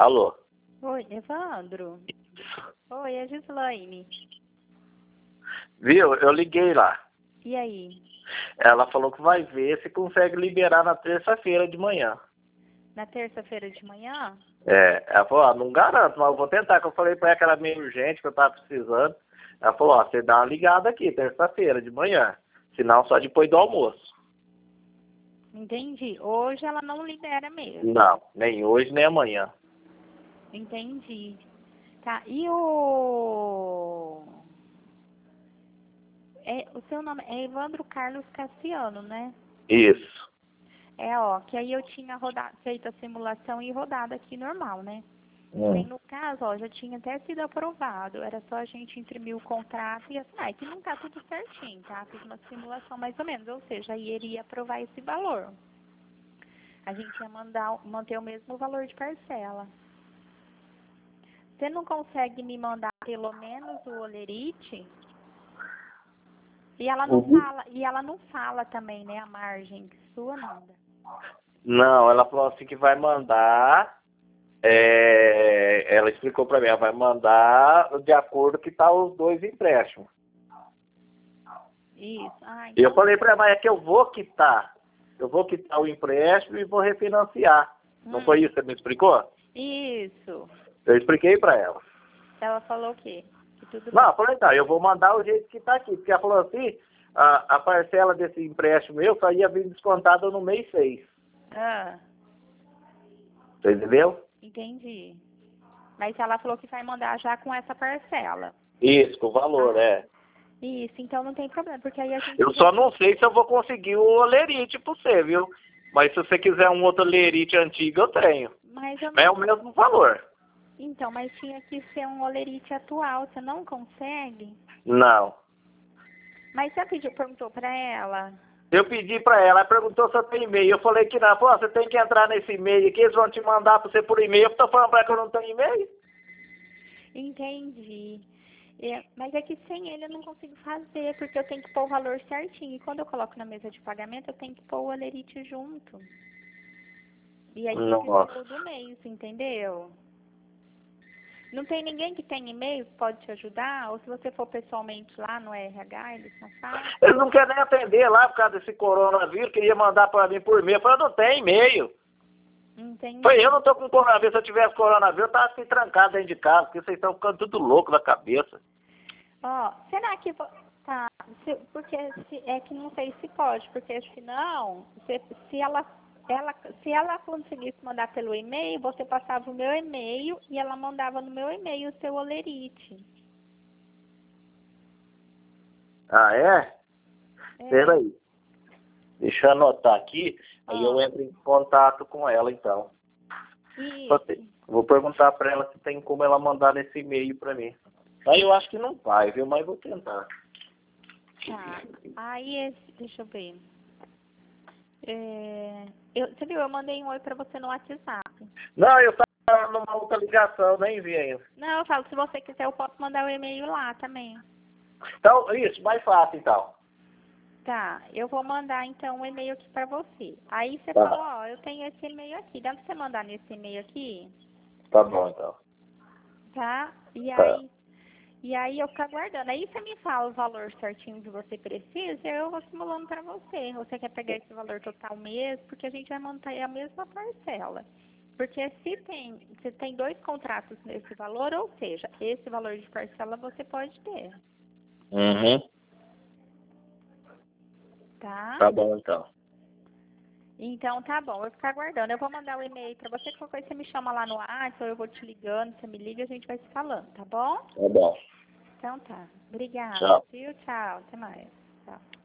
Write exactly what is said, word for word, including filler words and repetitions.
Alô? Oi, Evandro. Oi, é Gislaine. Viu? Eu liguei lá. E aí? Ela falou que vai ver se consegue liberar na terça-feira de manhã. Na terça-feira de manhã? É, ela falou, ó, não garanto, mas eu vou tentar, que eu falei pra ela que era meio urgente, que eu tava precisando. Ela falou, ó, você dá uma ligada aqui, terça-feira de manhã. Senão só depois do almoço. Entendi. Hoje ela não libera mesmo. Não, nem hoje, nem amanhã. Entendi. Tá, e o... É, o seu nome é Evandro Carlos Cassiano, né? Isso. É, ó, que aí eu tinha rodado, feito a simulação e rodado aqui normal, né? Bem, Hum. no caso, ó, já tinha até sido aprovado. Era só a gente imprimir o contrato e assinar. É que não tá tudo certinho, tá? Fiz uma simulação mais ou menos, ou seja, aí ele ia aprovar esse valor. A gente ia mandar, manter o mesmo valor de parcela. Você não consegue me mandar pelo menos o olerite? E ela não Uhum. fala, e ela não fala também, né, a margem que sua manda. Não, ela falou assim que vai mandar, é, ela explicou pra mim, ela vai mandar de acordo que tá os dois empréstimos. Isso. Ah, E eu então. falei pra ela, mas é que eu vou quitar. Eu vou quitar o empréstimo e vou refinanciar. Não Hum, foi isso que você me explicou? isso. Eu expliquei pra ela. Ela falou o quê? Que tudo Não, bem. eu falei, tá, eu vou mandar o jeito que tá aqui. Porque ela falou assim, a, a parcela desse empréstimo meu só ia vir descontada no mês seis. Ah, Você entendeu? entendi. Mas ela falou que vai mandar já com essa parcela. Isso, com o valor, Ah, é. isso, então não tem problema, porque aí a Eu gente já só tinha. não sei se eu vou conseguir o olerite pra você, viu? Mas se você quiser um outro olerite antigo, eu tenho. Mas eu Mas não. é o mesmo valor. Então, mas tinha que ser um olerite atual, você não consegue? Não. Mas você pediu, perguntou pra ela? Eu pedi pra ela, ela perguntou se eu tenho e-mail. Eu falei que não. Ela falou, ó, você tem que entrar nesse e-mail aqui, eles vão te mandar pra você por e-mail. Eu tô falando pra ela que eu não tenho e-mail. Entendi. É, mas é que sem ele eu não consigo fazer, porque eu tenho que pôr o valor certinho. E quando eu coloco na mesa de pagamento, eu tenho que pôr o olerite junto. E aí tem que ser Nossa. o do mês, entendeu? Não tem ninguém que tem e-mail que pode te ajudar? Ou se você for pessoalmente lá no R H, eles não fazem? Eles não querem nem atender lá por causa desse coronavírus, queria mandar pra mim por e-mail. Eu falei, eu não tenho e-mail. Falei, eu Entendi. não tô com coronavírus. Se eu tivesse coronavírus, eu tava assim trancado dentro de casa, porque vocês estão ficando tudo louco na cabeça. Ó, será que... vo- Tá, se- porque se, é que não sei se pode, porque senão, se, se ela... Ela, se ela conseguisse mandar pelo e-mail, você passava o meu e-mail e ela mandava no meu e-mail o seu olerite. Ah, é? É. Peraí. Deixa eu anotar aqui, aí eu Ó, entro em contato com ela, então. isso. Vou perguntar pra ela se tem como ela mandar nesse e-mail pra mim. Aí eu acho que não vai, viu? Mas vou tentar. Tá. Aí, esse, deixa eu ver. É, eu, você viu, eu mandei um oi pra você no WhatsApp. Não, eu tava numa outra ligação, nem vi ainda. Não, eu falo, se você quiser, eu posso mandar o e-mail lá também. Então, isso, mais fácil, então. Tá, eu vou mandar então um e-mail aqui pra você. Aí você Tá, fala, ó, eu tenho esse e-mail aqui. Dá pra você mandar nesse e-mail aqui? tá bom, então. Tá? E Tá. aí, e aí eu fico aguardando. Aí você me fala o valor certinho que você precisa e eu vou simulando pra você. Você quer pegar esse valor total mesmo? Porque a gente vai manter a mesma parcela. Porque se tem, se tem dois contratos nesse valor, ou seja, esse valor de parcela você pode ter, Uhum. tá? Tá bom, então. Então tá bom, eu vou ficar aguardando. Eu vou mandar o e-mail pra você, qualquer coisa você me chama lá no WhatsApp, ou eu vou te ligando, você me liga e a gente vai se falando, tá bom? Tá bom. Então tá. Obrigada, Tchau. viu? Tchau, até mais. Tchau.